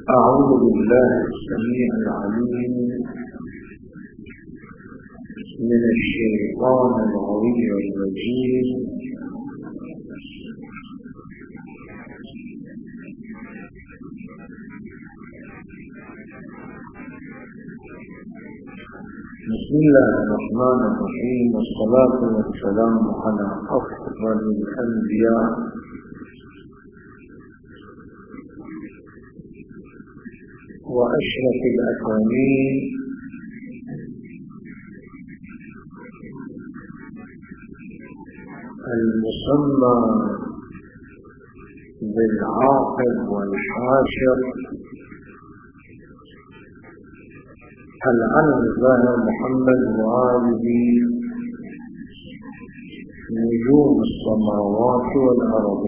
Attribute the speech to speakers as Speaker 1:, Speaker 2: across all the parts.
Speaker 1: أعوذ بالله السميع العليم من الشيطان الغوي الرجيم. بسم الله الرحمن الرحيم، والصلاة والسلام على أفضل الأنبياء وأشرف الأكوانين المسمى بالعاقب والحاشر العلم الظاهر محمد وآله نجوم السماوات والأرض.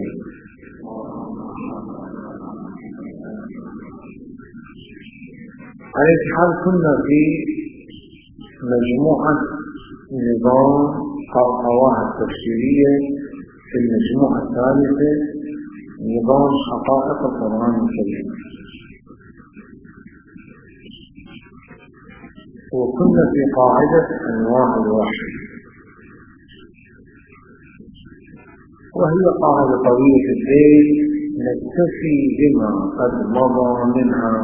Speaker 1: على الحال كنا في مجموعة نظام قواعد تفسيرية في المجموعة الثالثة نظام حقائق القرآن الكريم، وكنا في قاعدة أنواع الوحي، وهي قاعدة طويلة الليل نكتفي بما قد مضى منها،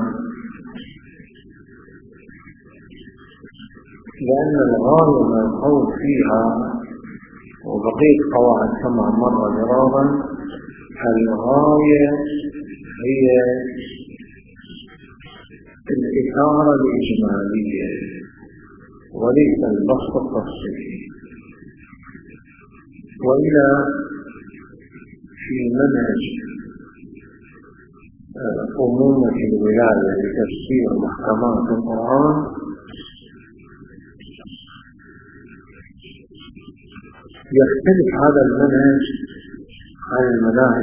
Speaker 1: لأن الغاية ما القول فيها وبقية قواعد كما مر جرارا، الغاية هي الإثارة الإجمالية وليس البسط التفصيلي. وإلى في منهج أمومة الولاية لتفسير محكمات القرآن يختلف هذا المنهج عن المناهج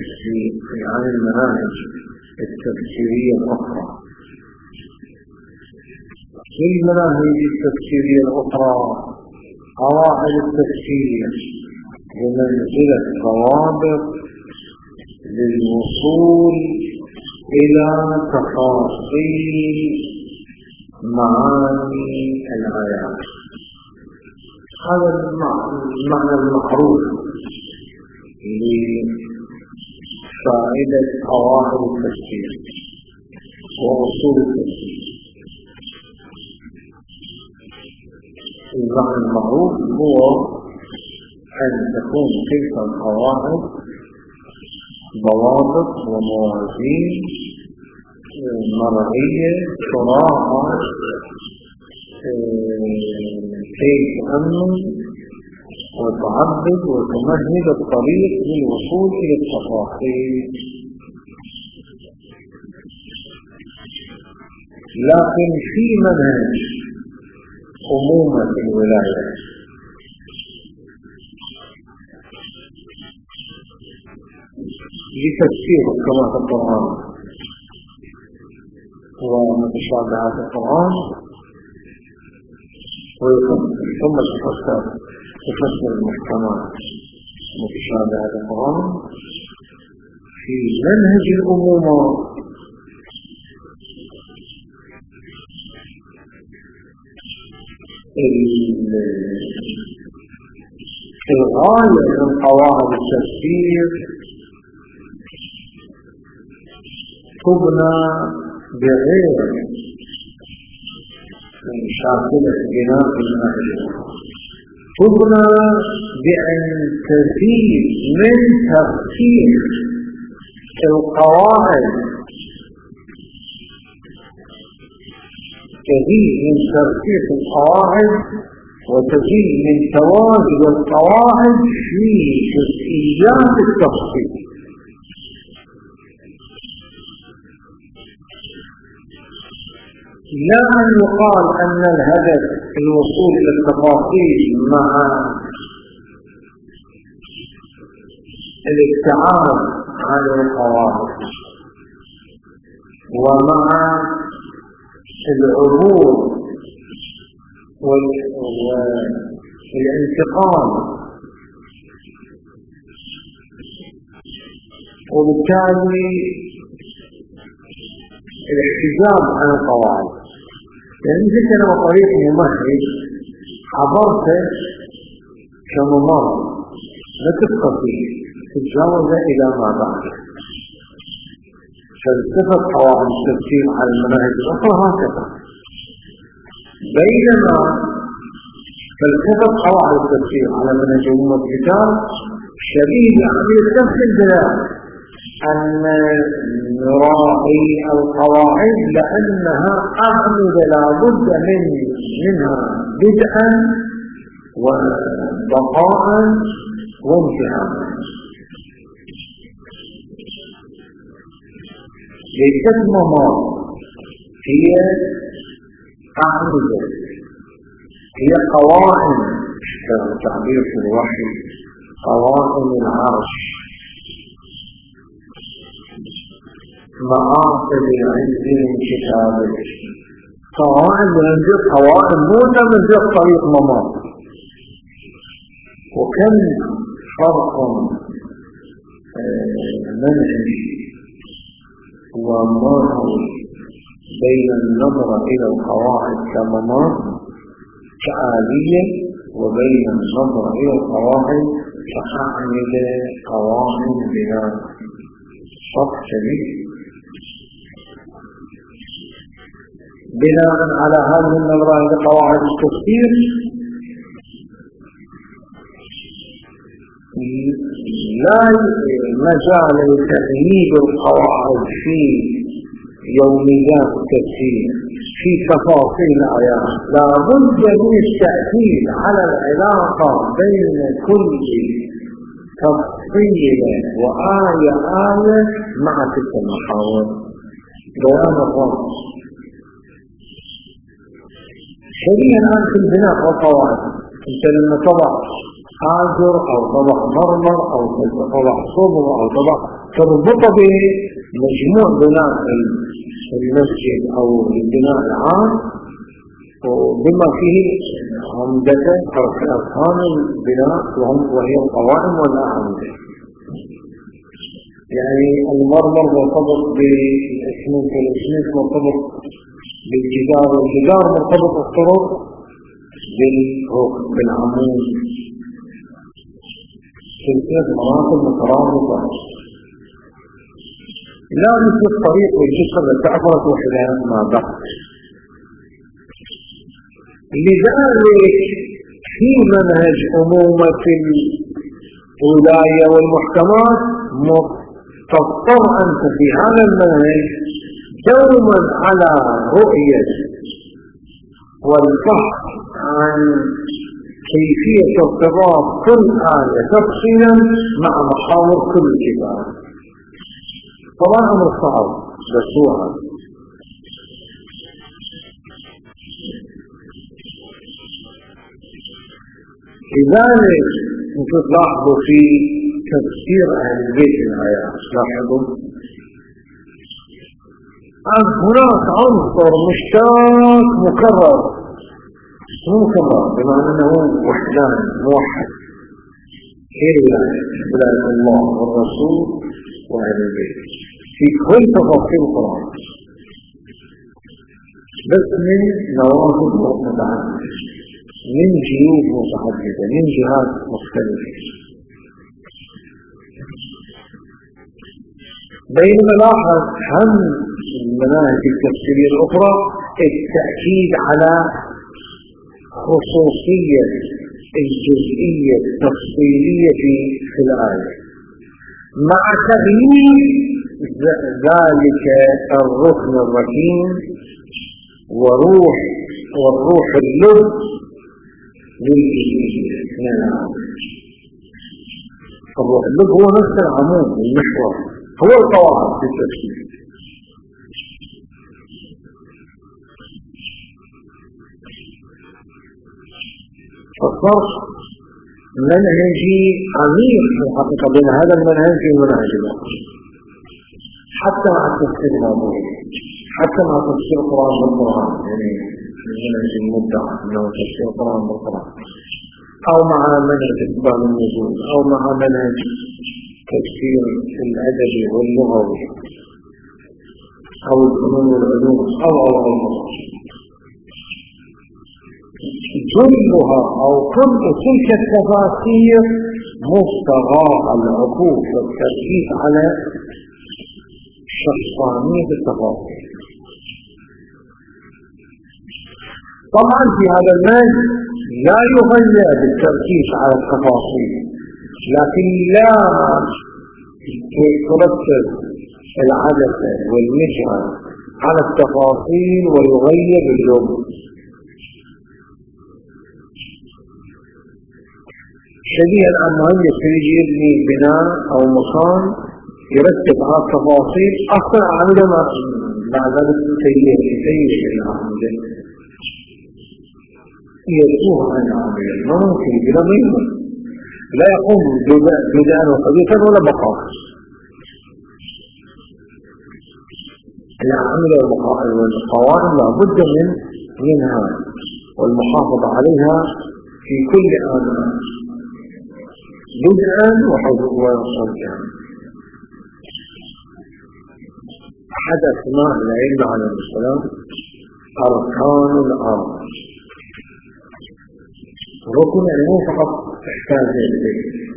Speaker 1: التفسيرية الأخرى. في المناهج التفسيرية الأخرى قواعد التفسير بمنزلة ضوابط للوصول إلى تفاصيل معاني الآيات. هذا المعنى المعروف لفائدة قواعد التفسير وأصول التفسير. المعنى المعروف هو أن تكون تلك القواعد ضوابط وموازين مرئية تراعى كيف تأمن وتعبد وتمهد الطريق للوصول إلى التفاصيل. لكن في منهج أمومة الولاية لتفسير محكمات القرآن ومتشابهات القرآن، ثم تفسر المحكمات متشابهات القرآن في منهج الأمومة. الغاية من قواعد التفسير تبنى بغير شاكلة بناء المنهج، تبنى بأن تزيد من تفسير القواعد، تزيد من تركيز القواعد وتزيد من تواجد القواعد في جزئيات التفصيل. لا أن يقال أن الهدف الوصول إلى التفاصيل مع الابتعاد عن القواعد ومع العبور والانتقام، وبالتالي الاحتجاب عن القواعد. يعني جيت أنا بطريق ممهد عبرت كممر لا تستطيع تتجاوز إلى ما بعد. فلسفة قواعد التفسير على المناهج الأخرى هكذا، بينما فلسفة قواعد التفسير على منهج أم الكتاب شبيه بعملية نفس البناء، أن نراعي القواعد لأنها أعمل لا بد منها بدءا وبقاء وانتهاء. ليست ممار، هي أعمدة، هي قوائم تعبير في الوحي، قوائم العرش، معاقب عز كتابه، قوائم منزل، قوائم موسى منزل طريق ممار. وكم فرق منهجي ومرهو بين النظرة إلى القواعد كممار كآلية وبين النظرة إلى القواعد كأعمدة قوائم بناء. فرق شديد. بناء على هذه النظرة إلى قواعد التفسير لا مجال لتأييد القواعد في يوميات التفسير في تفاصيل الآيات. لا بد من التأكيد على العلاقة بين كل تفصيل وآية مع تلك المحاور. بيان الرمز شبيه الآن في البناء والقواعد. انت لما تضع حاجر او تضع مرمر او تضع صبر او تضع تربط بمجموع بناء المسجد او البناء العام وبما فيه عمدة أركان البناء وهي القوائم والأعمدة. يعني المرمر مرتبط بالاسمنت والاسمنت مرتبط بالجدار والجدار مرتبط الطرق بالعمود. سلسلة مراتب مترابطة لا مثل الطريق والجسر لتعبرت وحدها ما بعد. لذلك في منهج أمومة الولاية والمحكمات تضطر أنت في هذا المنهج دوما على رؤية والبحث عن كيفية ارتباط كل آية تفصيلا مع محاور كل كتاب. طبعا أمر صعب بس هو هذا. لذلك انتم تلاحظوا في تفسير أهل البيت الآيات لاحظوا هناك عنصر مشترك مكرر بمعنى أنه وحدان موحد إلا ولاية الله والرسول وأهل البيت في كل تفاصيل القرآن، بس من نواهض متعددة، من جيوب متعددة، من جهات مختلفة. بينما لاحظ هم المناهج التفسيرية الأخرى التأكيد على خصوصية الجزئية التفصيلية في الآية مع تغيير ذلك الركن الركين والروح اللب للجزئية. الروح اللب هو نفس العمود المحور، هو القواعد في التفسير. فالفرق منهجي عميق في الحقيقة بين هذا المنهج والمنهج الآخر، حتى مع التفسير الموضوعي، حتى مع تفسير القرآن بالقرآن، يعني المنهج المدعى أنه تفسير القرآن بالقرآن، أو مع منهج إثبات النزول، أو مع منهج تفسير الأدبي واللغوي. أو الفنون والعلوم أو كلها أو كل تلك التفاسير مستغاء العقول والتركيز على شخصانية التفاصيل. طبعا في هذا المجال لا يغير بالتركيز على التفاصيل، لكن لا تركز العدسة والمجرى على التفاصيل ويغير اللون. شبيه الآن مهندس يجي يبني بناء أو مصان يرتب على التفاصيل أكثر عمله مع ذلك يسير العمل يدوه عن عمل ما ممكن بلا ميمون لا يقوم بدءا وحديثا ولا بقاء. العمل والقوائم لابد منها والمحافظة عليها في كل آن بدءا وصلها. أحد أسماء العلم عليه السلام أركان الأرض، ركن مو فقط تحتاج إليه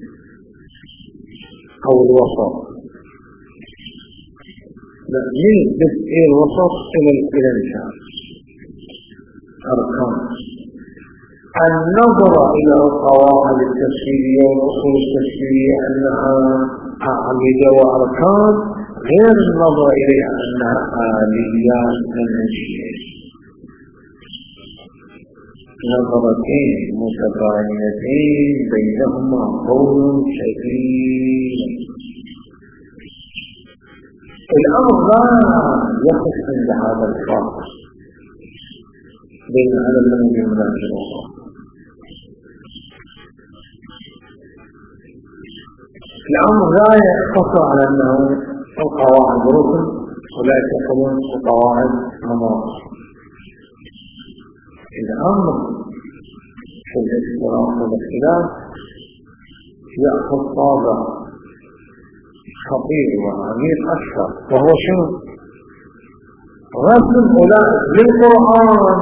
Speaker 1: أو الوسط، لا من بدء الوسط إلى الانتهاء. أركان النظر إلى القواعد التفسيرية والأصول التفسيرية أنها أعمدة وأركان غير النظر إليها أنها آليات منهجية، نظرتين متباينتين بينهما قول شديد. الأمر لا يقف عند هذا الفرق بين هذا المنهج والمنهج الآخر. الأمر لا يقتصر على أنه القواعد ركن ولا يكون القواعد نمط. الأمر في الاختلاف والاختلاف يأخذ طابع خطير وعميق أكثر، وهو شنو؟ رسم أولئك للقرآن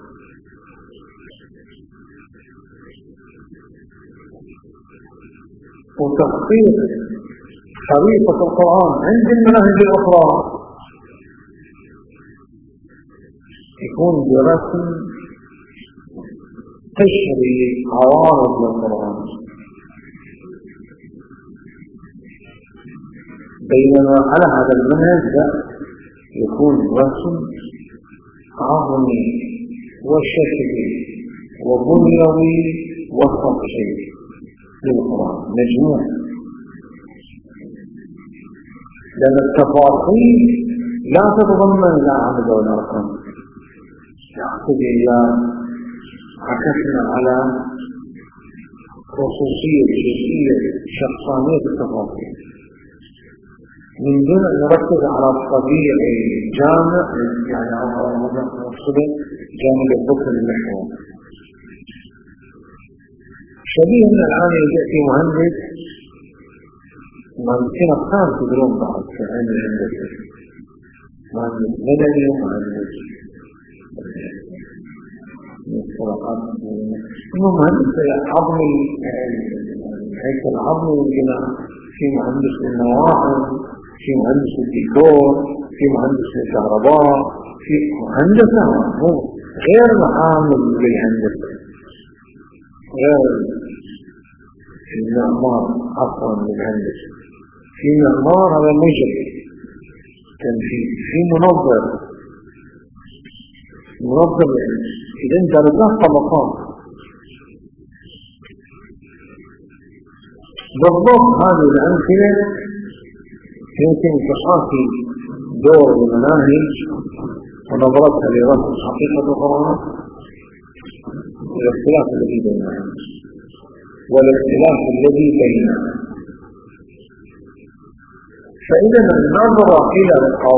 Speaker 1: وتخطيط خريطة القرآن عند المناهج الأخرى يكون برسم تشري عوارض للقرآن، بينما على هذا المنهج يكون رسم عظمي وشكلي وبنيوي وسطحي للقرآن مجموع، لأن التفاصيل لا تتضمن لا عدد ولا رقم. يعتقد إلى عكسنا على خصوصية جزئية شخصانية التفاصيل من دون أن نركز على الطبيعي جامع، يعني على مقصود جامع الذكر المحور. شبيه من الآن يأتي مهندس مهندسين أقسام تدرون بعض في علم الهندسة، مهندس مدني ومهندس مصطلحات مهندس عظمي هيكل عظمي والبناء، في مهندس النواعم، في مهندس الديكور، في مهندس الكهرباء، في مهندسة غير معامل للهندسة، غير المعمار أصلا للهندسة. في معمار هذا مجرد تنفيذ، في منظر إذا درجات طبقات بالضبط. هذه الأمثلة يمكن تحاكي دور المناهج ونظرتها لرسم حقيقة القرآن والاختلاف الذي بينها والاختلاف الذي بينها. فإذا النظر إلى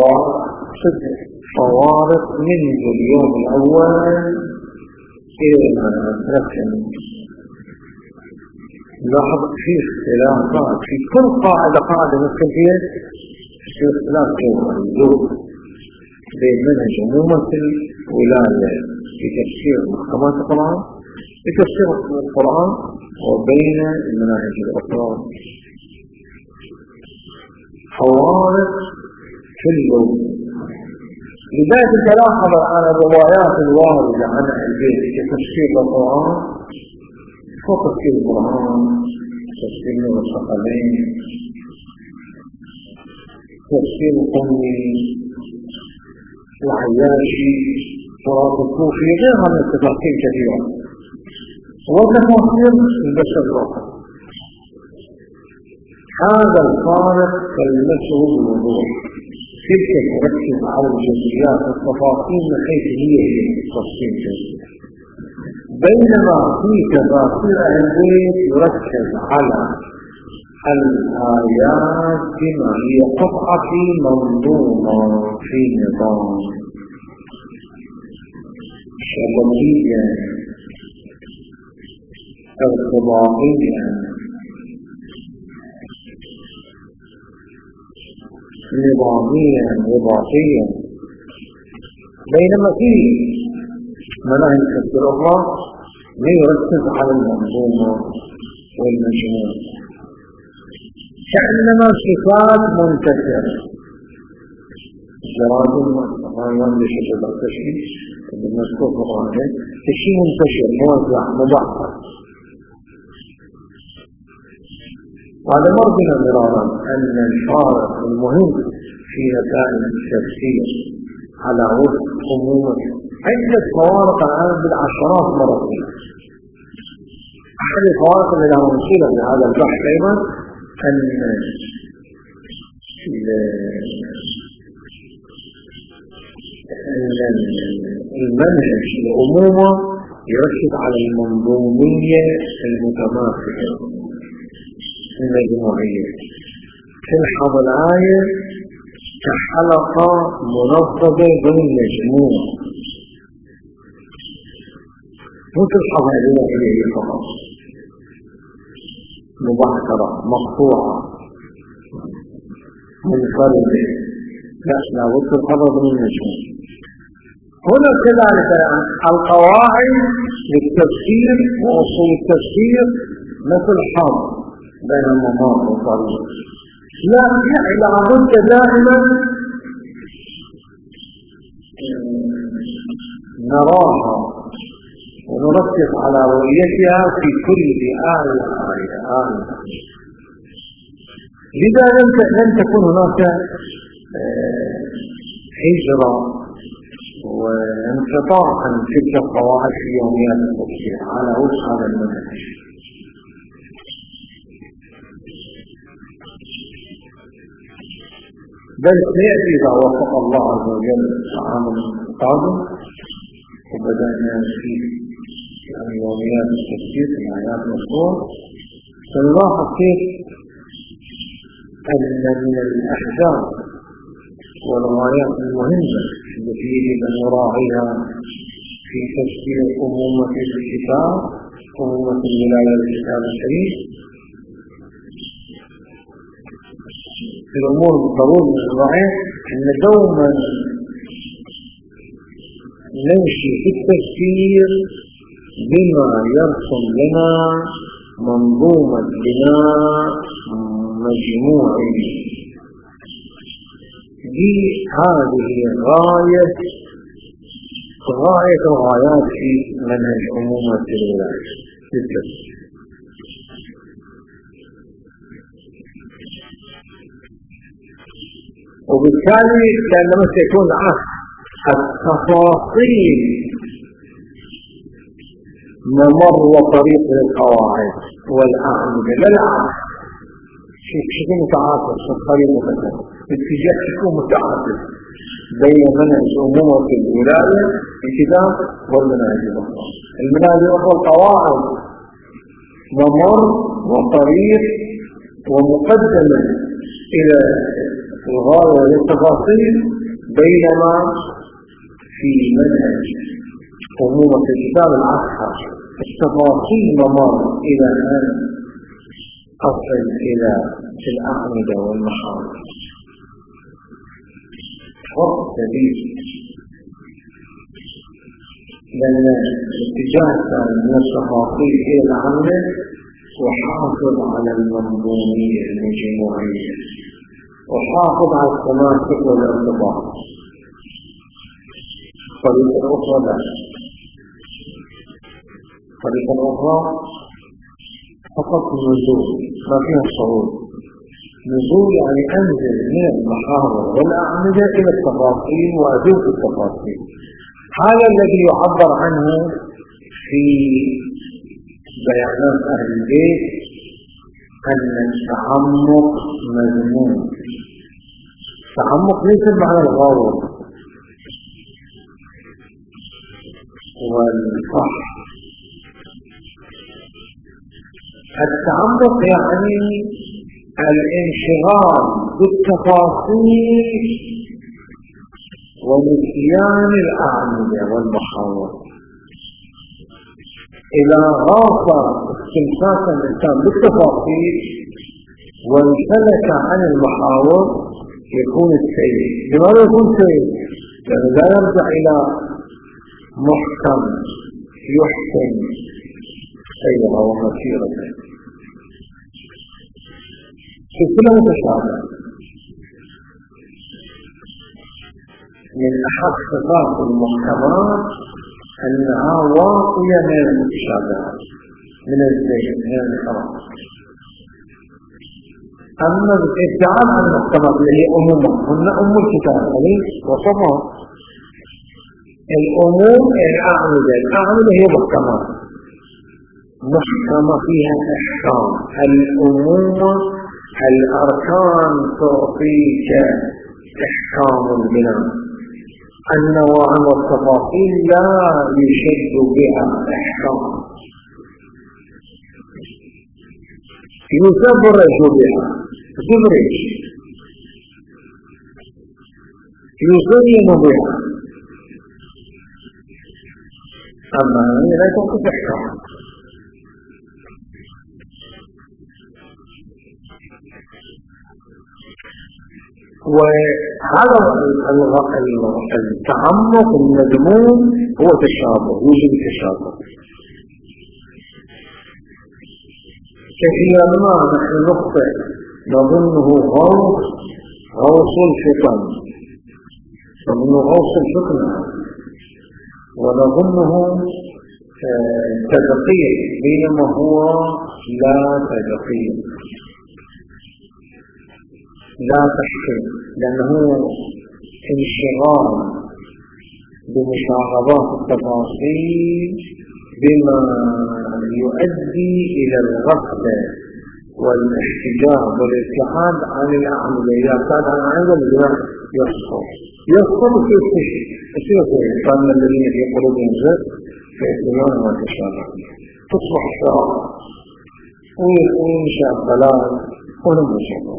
Speaker 1: الفوارق منذ اليوم الأول إلى ما نتركن لاحظ في اختلافات في كل قاعدة ندخل فيها، في اختلاف جوهري بين منهج عمومة الولاية في تفسير محكمات القرآن في تفسير القرآن وبين المناهج الأخرى. فوارق في اللغة. لذلك تلاحظ على الروايات الواردة عن البيت في تفسير القرآن وتفسير القرآن، تفسير الثقلين، تفسير القومي وعياشي تراث الكوفي، غيرها من التفاصيل كثيرة وتفاصيل البشر الآخر. هذا الفارق تلمسه بوضوح، كيف تركز على الجزئيات والتفاصيل من حيث هي التفصيل جزئي، بينما في تفاصيل البيت يركز على الآيات بما هي قطعة منظومة في نظام شبكية ارتباطية نظاميا رباطيا، بينما في مناهج تفسير أخرى ما يركز على المنظومة والمجموع، كأنما صفات منتشرة. جرائم القرآن بشكل التشريع المذكور في القرآن تشريع منتشر موزع مبعثر. وهذا مرضنا مرارا أن الفارق المهم في نتائج التفسير على وفق عمومة عدة فوارق الآن بالعشرات مرضية. أحد الفوارق اللي لها مشكلة في هذا البحث أيضا أن المنهج العمومة يركز على المنظومية المتماثلة المجموعية، تلحظ الآية كحلقة منظمة بين المجموع، مو تلحظ هذه فقط مبعثرة مقطوعة منفردة، لا وتلحظ بين المجموع. هنا كذلك القواعد للتفسير وأصول التفسير مثل حظ بين المناط والطريق، لا لابد دائما نراها ونركز على رؤيتها في كل آية. لذا لن تكون هناك هجرة وانقطاع عن تلك القواعد في يوميات التفسير على وجه هذا المنهج. بل سيأتي إذا وفق الله عز وجل العام القادم وبدأنا في يوميات التفسير في آيات مشروع، سنلاحظ كيف أن من الأحداث والغايات المهمة التي يجب أن نراعيها في تفسير أمومة الكتاب، أمومة الولاية للكتاب الشريف، في الأمور الضرورية الرعاية أن دوما نمشي في التفسير بما يرسم لنا منظومة بناء مجموعي. دي هذه غاية الغايات في منهج أمومة الولاية للتفسير. وبالتالي لأنما سيكون التفاصيل ممر وطريق للقواعد والأعمدة لا العكس، شيء متعاطف في الطريق مثلا اتجاه يكون متعاطف بين منهج أمومة الولاية الكتاب والمناهج الأخرى. المناهج الأخرى القواعد ممر وطريق ومقدمة إلى الغاية للتفاصيل، بينما في منهج أمومة الكتاب العكس، التفاصيل ممر إلى أن تصل إلى الأعمدة والمحاور. فرق كبير، لأن الاتجاه من التفاصيل إلى العمل وحافظ على المنظومية المجموعية وحافظ على التماسك والارتباط. الطريقة الأخرى لا، الطريقة الأخرى فقط نزول ما فيها صعود. نزول يعني أنزل من المحاور والأعمدة إلى التفاصيل وأزول التفاصيل. هذا الذي يعبر عنه في بيانات أهل البيت أن التعمق مذموم. التعمق ليس معنى الغوص والفحص. التعمق يعني الانشغال بالتفاصيل ونسيان الأعمدة والمحاور. إذا غاص استمساك الإنسان بالتفاصيل وانسلك عن المحاور يكون السيء. لماذا يكون سيء؟ لأنه لا يرجع إلى محكم يحسن سيرا ومسيرته. سلسلة متشابهة. من أحد صفات المحكمات أنها واقية من المتشابهات، من الزيت من الحرام. أما الابتعاد عن المحكمات اللي هي أمومة، هن أم الكتاب وصفها الأموم الأعمدة هي محكمات، محكمة فيها إحكام. الأمومة الأركان تعطيك إحكام البناء، النواعم والتفاصيل لا يشد بها إحكام. يسبرج بها تبرج، يزين بها، أما لا تعطي إحكام. وهذا التعمق المذموم هو تشابه، وجود تشابه. كثيرا ما نحن نخطئ نظنه غوص الفطن، نظنه غوص الفطن ونظنه تدقيق، بينما هو لا تدقيق لا تحكيم، لأنه انشغال بمشاغبات التفاصيل بما يؤدي إلى الغفلة والاحتجاب والابتعاد عن الأعمدة. إذا ابتعد عن الأعمدة يسقط في كثير كان الذين في قلوبهم زاد فيأتون وتشابه تصبح شراب وينشأ الضلال ونمشي.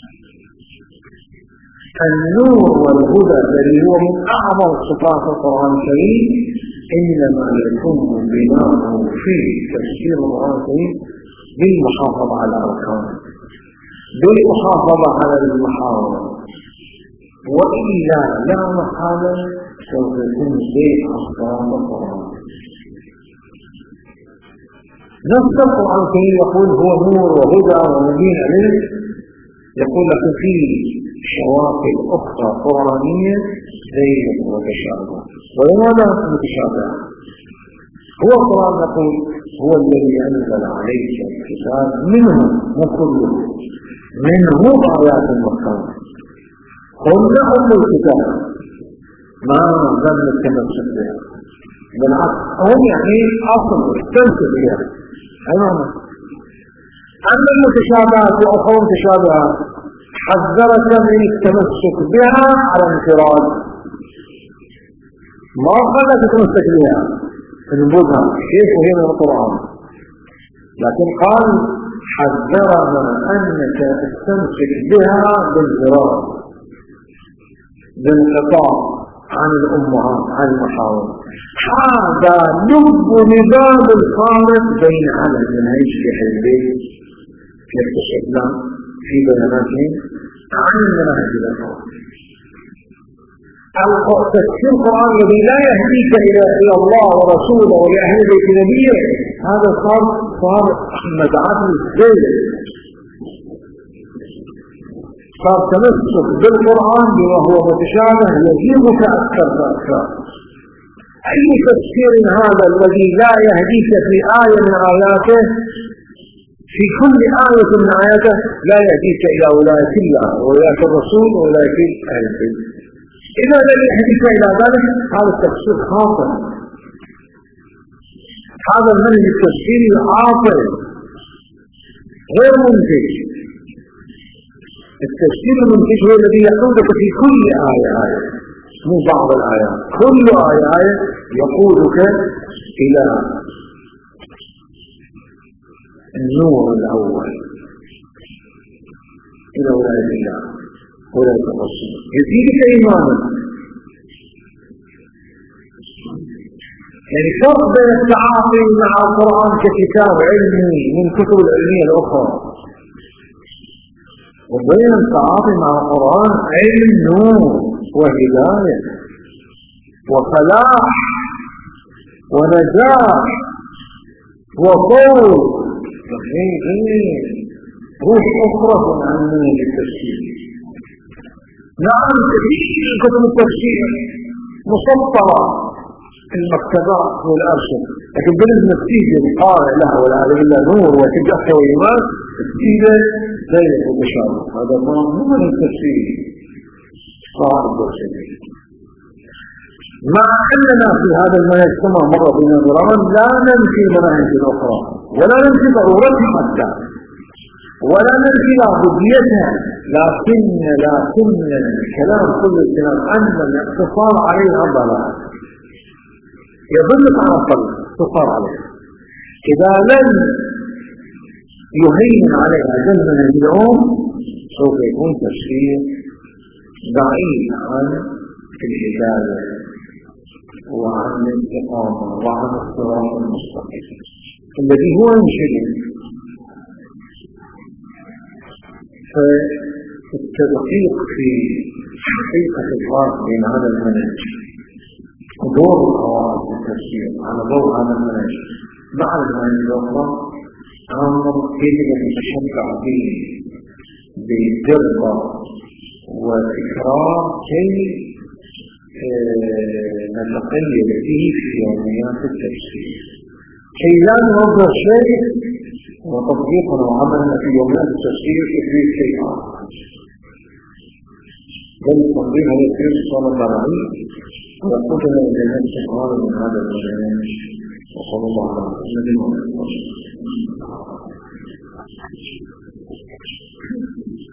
Speaker 1: النور والهدى الذي هو من أعظم صفات القرآن الكريم إنما يكون بناؤه في تفسير القرآن الكريم بالمحافظة على الأركان، بالمحافظة على المحاور، وإلا لا محالة سوف يكون زيت أحكام القرآن. نفس القرآن الكريم يقول هو نور وهدى ومبين عليه، يقول لك فيه شواكل أخرى قرآنية زي متشابهة. ولماذا متشابهة؟ هو القرآن يقول هو الذي أنزل عليك الكتاب منه وكله منه آيات محكمات هن أم الكتاب ما لم نتمسك بها، بالعكس هم يعني أصل استمسك بها. أما المتشابهات وأخرى متشابهات حذرك من التمسك بها على انفراد، ما قال تتمسك بها تنبذها كيف وهي من القرآن، لكن قال حذرنا أنك تستمسك بها بالانفراد بالانقطاع عن الأمهات عن المحاور. هذا لب نظام الفارق بين على المنهج في حزبين يكتشفنا في بياناتهم عن المنهج الأخرى. تفسير القرآن الذي لا يهديك إلى الله ورسوله ولأهل بيت نبيه، هذا صار مدعاة للزيل، صار تمسك بالقرآن بما هو متشابه يجيبك أكثر فأكثر. أي تفسير هذا الذي لا يهديك في آية من آياته، في كل آية من آياته لا يهديك إلى ولاية الله وولاية الرسول وولاية أهل البيت. إذا لم يهديك إلى ذلك هذا التفسير خاطئ، هذا المنهج التفسيري العاطل غير منتج. التفسير المنتج هو الذي يقودك في كل آية مو بعض الآيات، كل آية يقودك إلى النور الأول، إلى ولاية الله ولاية الرسول، يزيدك إيمانا. يعني فرق بين التعاطي مع القرآن ككتاب علمي من كتب العلمية الأخرى وبين التعاطي مع القرآن علم نور وهداية وفلاح ونجاح وفوز. روح أخرى عن منهج التفسير. نعم كثير من كتب التفسير مسطرة في المكتبات والأرشف، لكن بالنسبة للنتيجة القارئ لها والعياذ بالله نور وتجاه وإيمان، النتيجة زي وتشابه. هذا ما هو من التفسير صاحب التفسير. مع أننا في هذا المنهج كما مر بنا مرارا لا ننفي مناهج الأخرى ولا ننفي ضرورتها حتى ولا ننفي عبوديتها، لكن الكلام كل الكلام أن الاقتصار عليها ضلال يدلك على الضلال اقتصار عليها. إذا لم يهين عليها جلبنا اليوم سوف يكون تفسير بعيد عن الهداية وعن الاستقامة وعن الصراط المستقيم الذي هو ينشد. فالتدقيق في حقيقة الفرق بين هذا المنهج ودور القواعد في التفسير على ضوء هذا المنهج مع المنهج الأخرى أمر يجب أن يتشبع به بدقة وتكرار كي نتقيد به في يوميات التفسير، كي لا نوضع شيء وتطبيقنا وعملنا في يوميات التفسير تفريد شيء آخر، بل تطبيق هذا التفسير صلى الله عليه ويقودنا إلى نفس الغار من هذا البرنامج. وصلى الله على محمد وعلى آله وصحبه.